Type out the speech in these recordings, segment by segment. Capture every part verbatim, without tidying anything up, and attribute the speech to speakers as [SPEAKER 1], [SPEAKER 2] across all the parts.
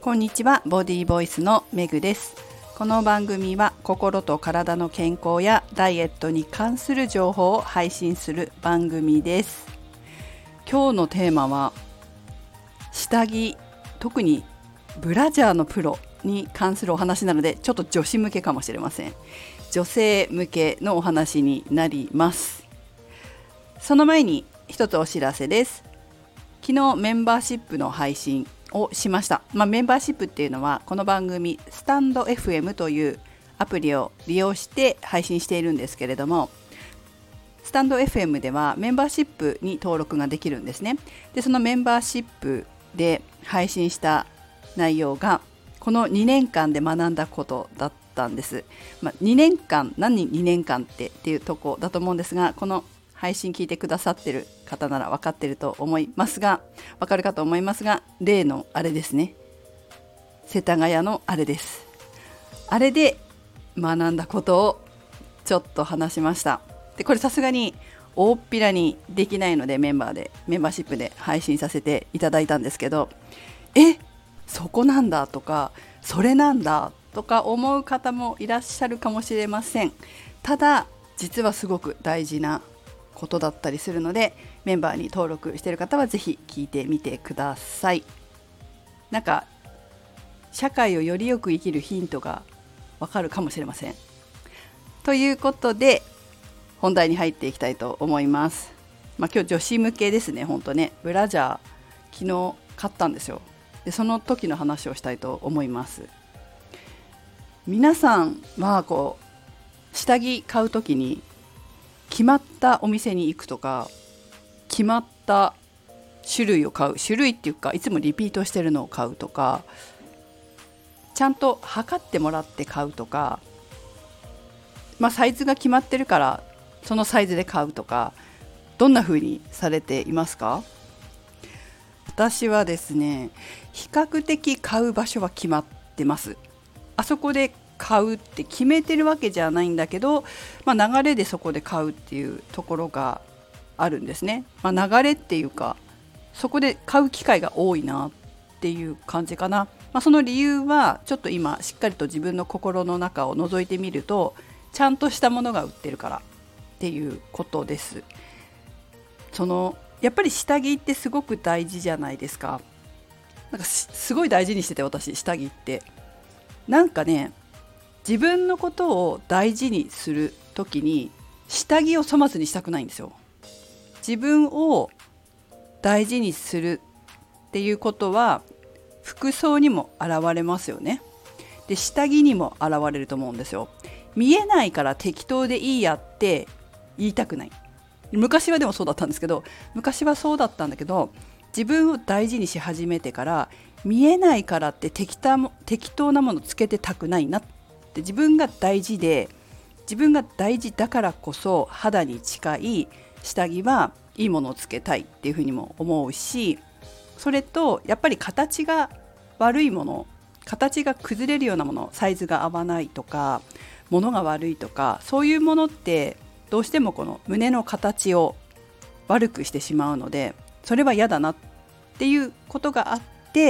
[SPEAKER 1] こんにちは、ボディボイスのメグです。この番組は心と体の健康やダイエットに関する情報を配信する番組です。今日のテーマは下着、特にブラジャーのプロに関するお話なので、ちょっと女子向けかもしれません。女性向けのお話になります。その前に一つお知らせです。昨日メンバーシップの配信をしました。まあ、メンバーシップっていうのはこの番組スタンド エフエム というアプリを利用して配信しているんですけれども、スタンド エフエム ではメンバーシップに登録ができるんですね。でそのメンバーシップで配信した内容がこのにねんかんで学んだことだったんです。まあ、にねんかん、何にねんかんってっていうとこだと思うんですが、この配信聞いてくださってる方なら分かってると思いますが、分かるかと思いますが、例のあれですね。世田谷のあれです。あれで学んだことをちょっと話しました。で、これさすがに大っぴらにできないのでメンバーで、メンバーシップで配信させていただいたんですけど、え、そこなんだとか、それなんだとか思う方もいらっしゃるかもしれません。ただ、実はすごく大事なことだったりするので、メンバーに登録している方はぜひ聞いてみてください。なんか社会をよりよく生きるヒントがわかるかもしれません。ということで本題に入っていきたいと思います。まあ、今日女子向けですね。本当ね、ブラジャー昨日買ったんですよ。でその時の話をしたいと思います。皆さんはこう下着買う時に決まったお店に行くとか、決まった種類を買う、種類っていうかいつもリピートしてるのを買うとか、ちゃんと測ってもらって買うとか、まあ、サイズが決まってるからそのサイズで買うとか、どんな風にされていますか？私はですね、比較的買う場所は決まってます。あそこで買うって決めてるわけじゃないんだけど、まあ、流れでそこで買うっていうところがあるんですね。まあ、流れっていうかそこで買う機会が多いなっていう感じかな。まあ、その理由はちょっと今しっかりと自分の心の中を覗いてみると、ちゃんとしたものが売ってるからっていうことです。そのやっぱり下着ってすごく大事じゃないですか。なんか す, すごい大事にしてて、私下着ってなんかね、自分のことを大事にするときに下着を粗末にしたくないんですよ。自分を大事にするっていうことは服装にも現れますよね。で、下着にも現れると思うんですよ。見えないから適当でいいやって言いたくない。昔はでもそうだったんですけど、昔はそうだったんだけど、自分を大事にし始めてから、見えないからって適当、適当なものつけてたくないなって、自分が大事で、自分が大事だからこそ肌に近い下着はいいものをつけたいっていうふうにも思うし、それとやっぱり形が悪いもの、形が崩れるようなもの、サイズが合わないとか物が悪いとか、そういうものってどうしてもこの胸の形を悪くしてしまうので、それは嫌だなっていうことがあって、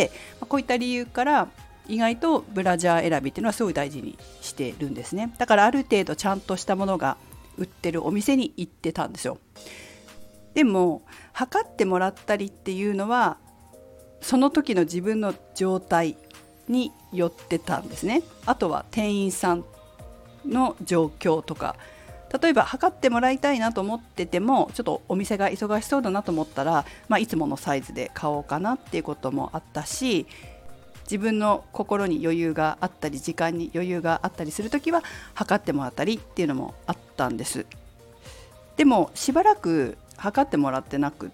[SPEAKER 1] こういった理由から意外とブラジャー選びっていうのはすごい大事にしているんですね。だからある程度ちゃんとしたものが売ってるお店に行ってたんですよ。でも測ってもらったりっていうのはその時の自分の状態によってたんですね。あとは店員さんの状況とか、例えば測ってもらいたいなと思ってても、ちょっとお店が忙しそうだなと思ったら、まあ、いつものサイズで買おうかなっていうこともあったし、自分の心に余裕があったり時間に余裕があったりするときは測ってもらったりっていうのもあったんです。でもしばらく測ってもらってなくって、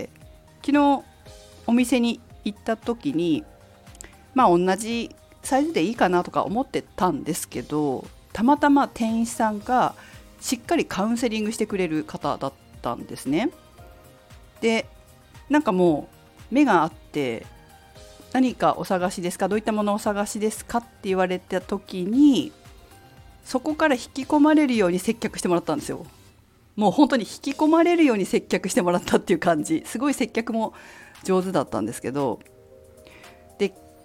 [SPEAKER 1] 昨日お店に行った時にまあ同じサイズでいいかなとか思ってたんですけど、たまたま店員さんがしっかりカウンセリングしてくれる方だったんですね。で、なんかもう目があって、何かお探しですか、どういったものをお探しですかって言われた時に、そこから引き込まれるように接客してもらったんですよ。もう本当に引き込まれるように接客してもらったっていう感じ。すごい接客も上手だったんですけど、で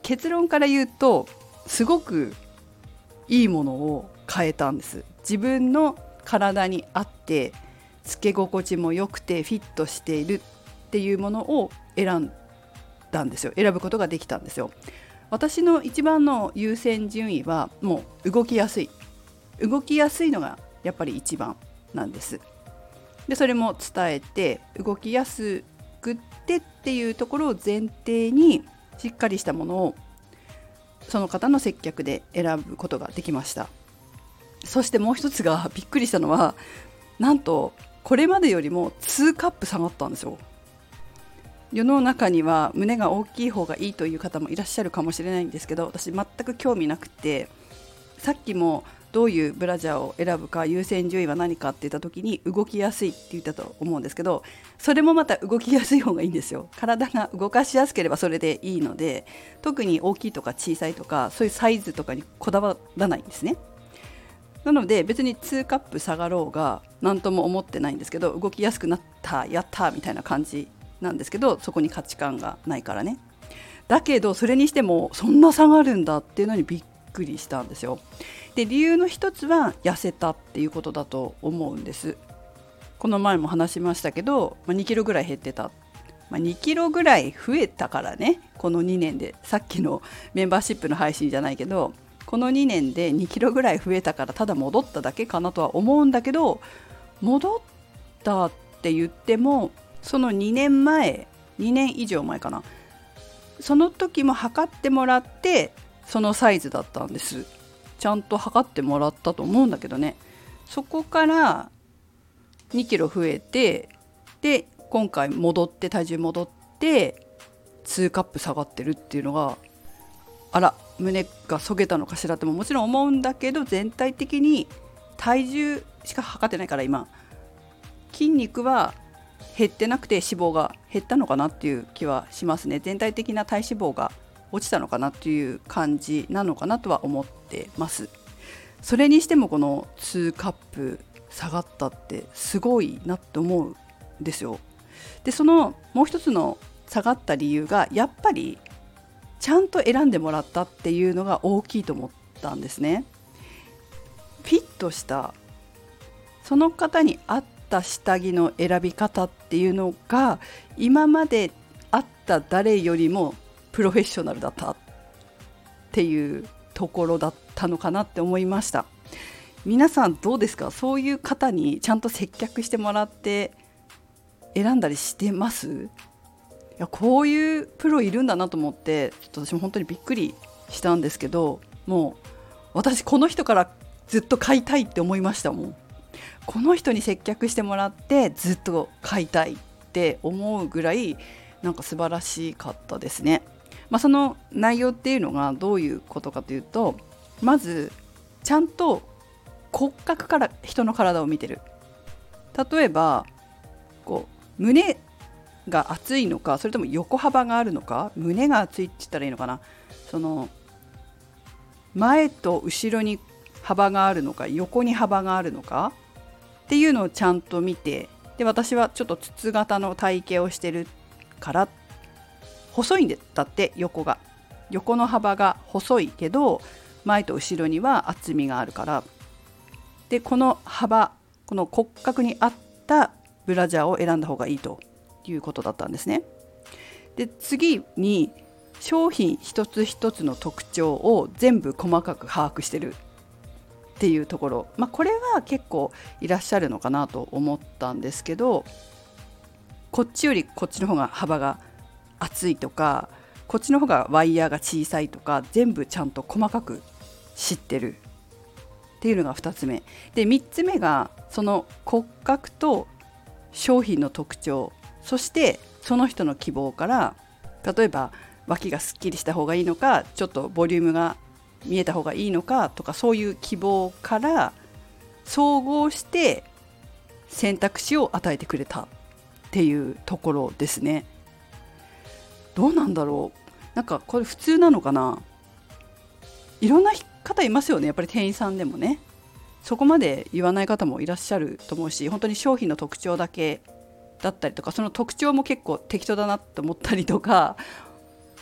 [SPEAKER 1] 結論から言うとすごくいいものを変えたんです。自分の体に合ってつけ心地も良くてフィットしているっていうものを選んだんですよ。選ぶことができたんですよ。私の一番の優先順位はもう動きやすい動きやすいのがやっぱり一番なんです。でそれも伝えて、動きやすくってっていうところを前提にしっかりしたものをその方の接客で選ぶことができました。そしてもう一つがびっくりしたのは、なんとこれまでよりもにカップ下がったんですよ。世の中には胸が大きい方がいいという方もいらっしゃるかもしれないんですけど、私全く興味なくて、さっきもどういうブラジャーを選ぶか優先順位は何かって言った時に動きやすいって言ったと思うんですけど、それもまた動きやすい方がいいんですよ。体が動かしやすければそれでいいので、特に大きいとか小さいとかそういうサイズとかにこだわらないんですね。なので別ににカップ下がろうが何とも思ってないんですけど、動きやすくなったやったみたいな感じなんですけど、そこに価値観がないからね。だけどそれにしてもそんな下がるんだっていうのにびっくりしたんですよ。で理由の一つは痩せたっていうことだと思うんです。この前も話しましたけど、まあ、にキロぐらい減ってた、まあ、にキロぐらい増えたからね、このにねんで。さっきのメンバーシップの配信じゃないけど、このにねんでにキロぐらい増えたからただ戻っただけかなとは思うんだけど、戻ったって言ってもそのにねんまえにねん以上前かな、その時も測ってもらってそのサイズだったんです。ちゃんと測ってもらったと思うんだけどね。そこからにキロ増えて、で今回戻って体重戻ってにカップ下がってるっていうのが、あら胸がそげたのかしらってももちろん思うんだけど、全体的に体重しか測ってないから今筋肉は減ってなくて脂肪が減ったのかなっていう気はしますね。全体的な体脂肪が落ちたのかなっていう感じなのかなとは思ってます。それにしてもこのにカップ下がったってすごいなって思うんですよ。でそのもう一つの下がった理由がやっぱりちゃんと選んでもらったっていうのが大きいと思ったんですね。フィットしたその方に合った下着の選び方っていうのが今まであった誰よりもプロフェッショナルだったっていうところだったのかなって思いました。皆さんどうですか？そういう方にちゃんと接客してもらって選んだりしてます？いやこういうプロいるんだなと思って、ちょっと私も本当にびっくりしたんですけど、もう私この人からずっと買いたいって思いましたもん。この人に接客してもらってずっと買いたいって思うぐらいなんか素晴らしかったですね。まあ、その内容っていうのがどういうことかというと、まずちゃんと骨格から人の体を見てる。例えばこう胸が厚いのか、それとも横幅があるのか、胸が厚いって言ったらいいのかな、その前と後ろに幅があるのか横に幅があるのかっていうのをちゃんと見て、で私はちょっと筒型の体型をしてるから細いんだって、横が横の幅が細いけど前と後ろには厚みがあるから、でこの幅、この骨格に合ったブラジャーを選んだ方がいいということだったんですね。で次に商品一つ一つの特徴を全部細かく把握してるっていうところ、まあ、これは結構いらっしゃるのかなと思ったんですけど、こっちよりこっちの方が幅が厚いとか、こっちの方がワイヤーが小さいとか、全部ちゃんと細かく知ってるっていうのがふたつめで、みっつめがその骨格と商品の特徴、そしてその人の希望から、例えば脇がすっきりした方がいいのか、ちょっとボリュームが見えた方がいいのかとか、そういう希望から総合して選択肢を与えてくれたっていうところですね。どうなんだろう、なんかこれ普通なのかな。いろんな方いますよね、やっぱり店員さんでもね。そこまで言わない方もいらっしゃると思うし、本当に商品の特徴だけだったりとか、その特徴も結構適当だなと思ったりとか、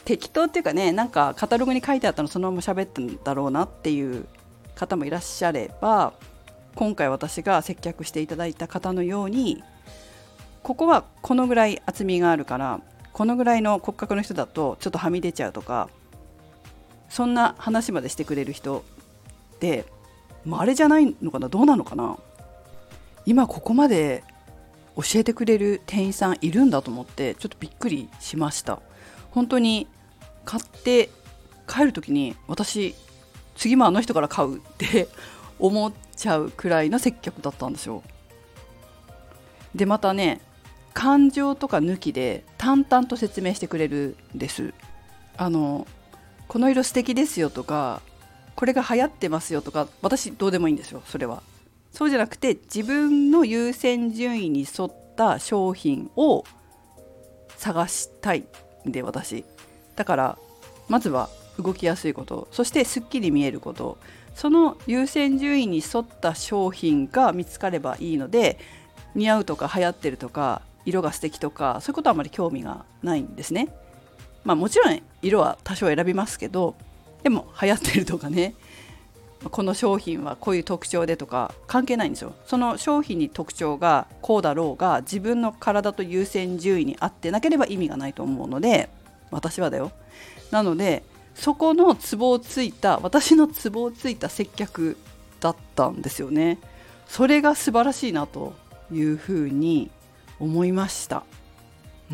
[SPEAKER 1] 適当っていうかね、なんかカタログに書いてあったのそのまま喋ったんだろうなっていう方もいらっしゃれば、今回私が接客していただいた方のように、ここはこのぐらい厚みがあるからこのぐらいの骨格の人だとちょっとはみ出ちゃうとか、そんな話までしてくれる人ってまあ、あれじゃないのかな、どうなのかな。今ここまで教えてくれる店員さんいるんだと思ってちょっとびっくりしました。本当に買って帰る時に私次もあの人から買うって思っちゃうくらいの接客だったんですよ。でまたね、感情とか抜きで淡々と説明してくれるんです。あのこの色素敵ですよとか、これが流行ってますよとか、私どうでもいいんですよ。それはそうじゃなくて、自分の優先順位に沿った商品を探したいんで、私だからまずは動きやすいこと、そしてすっきり見えること、その優先順位に沿った商品が見つかればいいので、似合うとか流行ってるとか色が素敵とかそういうことはあまり興味がないんですね。まあもちろん色は多少選びますけど、でも流行ってるとかね、この商品はこういう特徴でとか関係ないんですよ。その商品に特徴がこうだろうが、自分の体と優先順位に合ってなければ意味がないと思うので、私はだよ。なのでそこのツボをついた、私のツボをついた接客だったんですよね。それが素晴らしいなというふうに思いました。うん、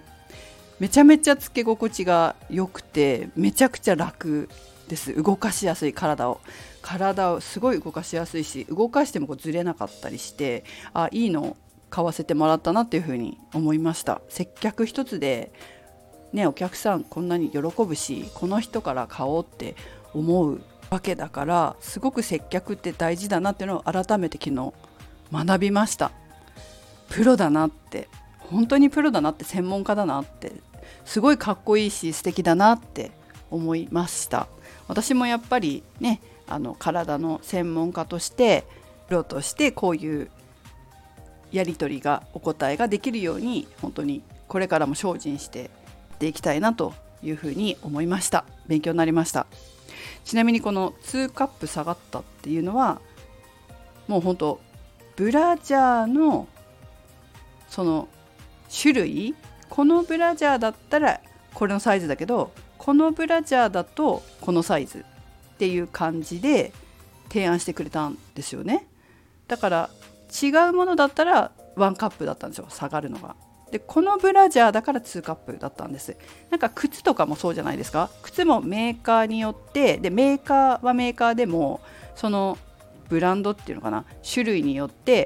[SPEAKER 1] めちゃめちゃつけ心地が良くて、めちゃくちゃ楽です。動かしやすい、体を体をすごい動かしやすいし、動かしてもこうずれなかったりして、あ、いいの買わせてもらったなっていうふうに思いました。接客一つでね、お客さんこんなに喜ぶし、この人から買おうって思うわけだから、すごく接客って大事だなっていうのを改めて昨日学びました。プロだなって、本当にプロだなって、専門家だなって、すごいかっこいいし素敵だなって思いました。私もやっぱりね、あの体の専門家としてプロとしてこういうやり取りが、お答えができるように、本当にこれからも精進してやっていきたいなというふうに思いました。勉強になりました。ちなみにこのにカップ下がったっていうのは、もう本当ブラジャーのその種類、このブラジャーだったらこれのサイズだけど、このブラジャーだとこのサイズっていう感じで提案してくれたんですよね。だから違うものだったらいちカップだったんですよ、下がるのが。でこのブラジャーだからにカップだったんです。なんか靴とかもそうじゃないですか。靴もメーカーによって、でメーカーはメーカーでもそのブランドっていうのかな、種類によって、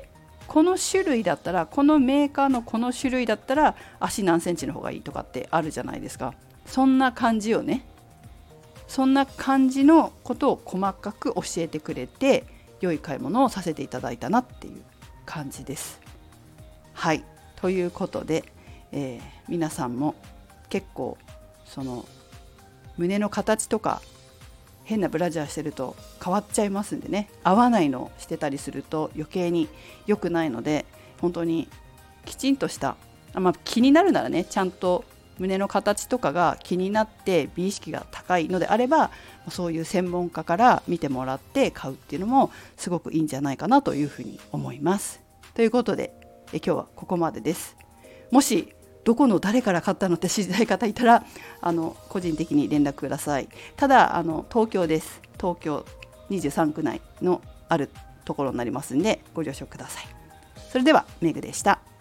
[SPEAKER 1] この種類だったら、このメーカーのこの種類だったら足何センチの方がいいとかってあるじゃないですか。そんな感じをね、そんな感じのことを細かく教えてくれて、良い買い物をさせていただいたなっていう感じです。はい、ということで、えー、皆さんも結構その胸の形とか変なブラジャーしてると変わっちゃいますんでね、合わないのしてたりすると余計に良くないので、本当にきちんとした、まあ、気になるならね、ちゃんと胸の形とかが気になって美意識が高いのであれば、そういう専門家から見てもらって買うっていうのもすごくいいんじゃないかなというふうに思います。ということで、え今日はここまでです。もしどこの誰から買ったのって知りたい方いたら、あの個人的に連絡ください。ただあの東京です。東京にじゅうさんく内のあるところになりますんでご了承ください。それではメグでした。